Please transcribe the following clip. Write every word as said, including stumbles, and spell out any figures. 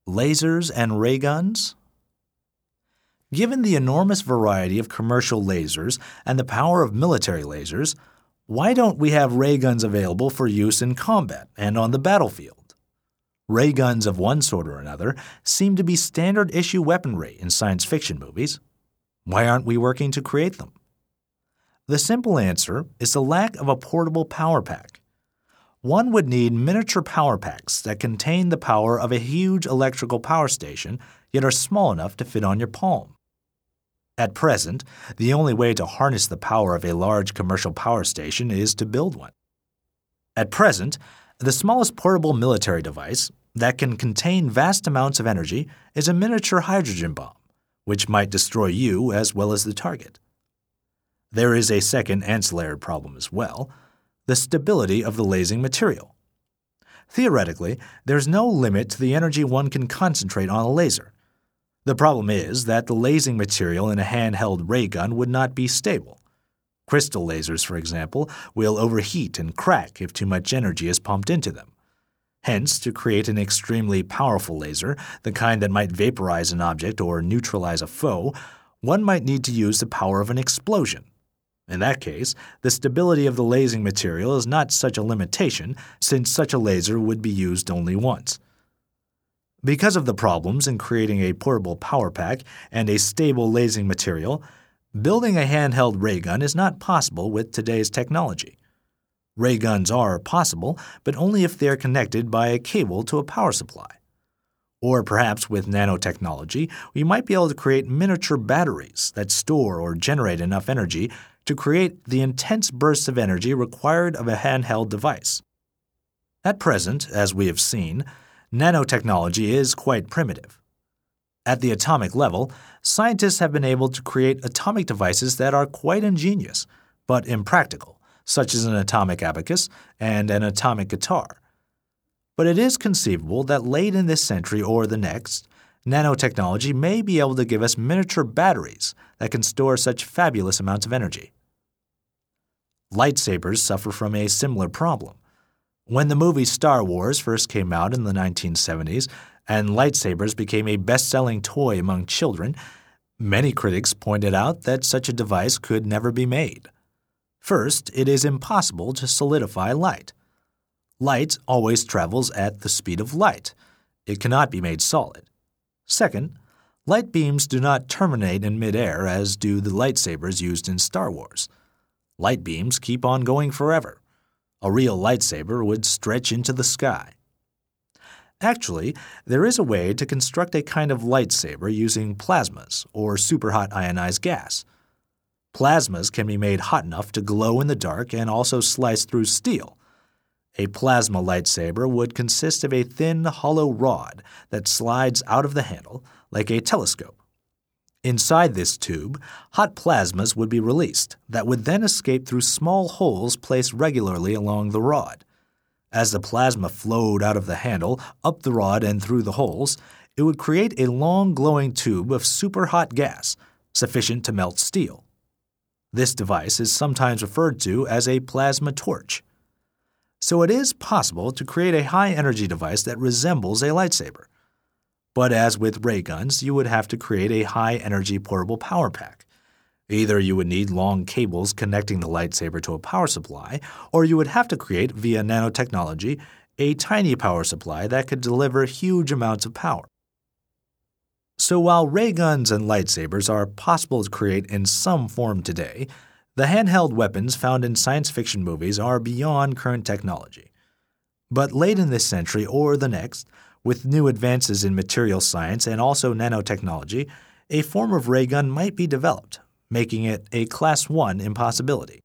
Lasers and ray guns? Given the enormous variety of commercial lasers and the power of military lasers, why don't we have ray guns available for use in combat and on the battlefield? Ray guns of one sort or another seem to be standard issue weaponry in science fiction movies. Why aren't we working to create them? The simple answer is the lack of a portable power pack. One would need miniature power packs that contain the power of a huge electrical power station, yet are small enough to fit on your palm. At present, the only way to harness the power of a large commercial power station is to build one. At present, the smallest portable military device that can contain vast amounts of energy is a miniature hydrogen bomb, which might destroy you as well as the target. There is a second ancillary problem as well: the stability of the lasing material. Theoretically, there's no limit to the energy one can concentrate on a laser. The problem is that the lasing material in a handheld ray gun would not be stable. Crystal lasers, for example, will overheat and crack if too much energy is pumped into them. Hence, to create an extremely powerful laser, the kind that might vaporize an object or neutralize a foe, one might need to use the power of an explosion. In that case, the stability of the lasing material is not such a limitation, since such a laser would be used only once. Because of the problems in creating a portable power pack and a stable lasing material, building a handheld ray gun is not possible with today's technology. Ray guns are possible, but only if they are connected by a cable to a power supply. Or perhaps with nanotechnology, we might be able to create miniature batteries that store or generate enough energy to create the intense bursts of energy required of a handheld device. At present, as we have seen, nanotechnology is quite primitive. At the atomic level, scientists have been able to create atomic devices that are quite ingenious, but impractical, such as an atomic abacus and an atomic guitar. But it is conceivable that late in this century or the next, nanotechnology may be able to give us miniature batteries that can store such fabulous amounts of energy. Lightsabers suffer from a similar problem. When the movie Star Wars first came out in the nineteen seventies and lightsabers became a best-selling toy among children, many critics pointed out that such a device could never be made. First, it is impossible to solidify light. Light always travels at the speed of light. It cannot be made solid. Second, light beams do not terminate in midair as do the lightsabers used in Star Wars. Light beams keep on going forever. A real lightsaber would stretch into the sky. Actually, there is a way to construct a kind of lightsaber using plasmas or superhot ionized gas. Plasmas can be made hot enough to glow in the dark and also slice through steel. A plasma lightsaber would consist of a thin, hollow rod that slides out of the handle like a telescope. Inside this tube, hot plasmas would be released that would then escape through small holes placed regularly along the rod. As the plasma flowed out of the handle, up the rod and through the holes, it would create a long glowing tube of superhot gas, sufficient to melt steel. This device is sometimes referred to as a plasma torch. So it is possible to create a high-energy device that resembles a lightsaber. But as with ray guns, you would have to create a high-energy portable power pack. Either you would need long cables connecting the lightsaber to a power supply, or you would have to create, via nanotechnology, a tiny power supply that could deliver huge amounts of power. So while ray guns and lightsabers are possible to create in some form today, the handheld weapons found in science fiction movies are beyond current technology. But late in this century or the next, with new advances in material science and also nanotechnology, a form of ray gun might be developed, making it a Class one impossibility.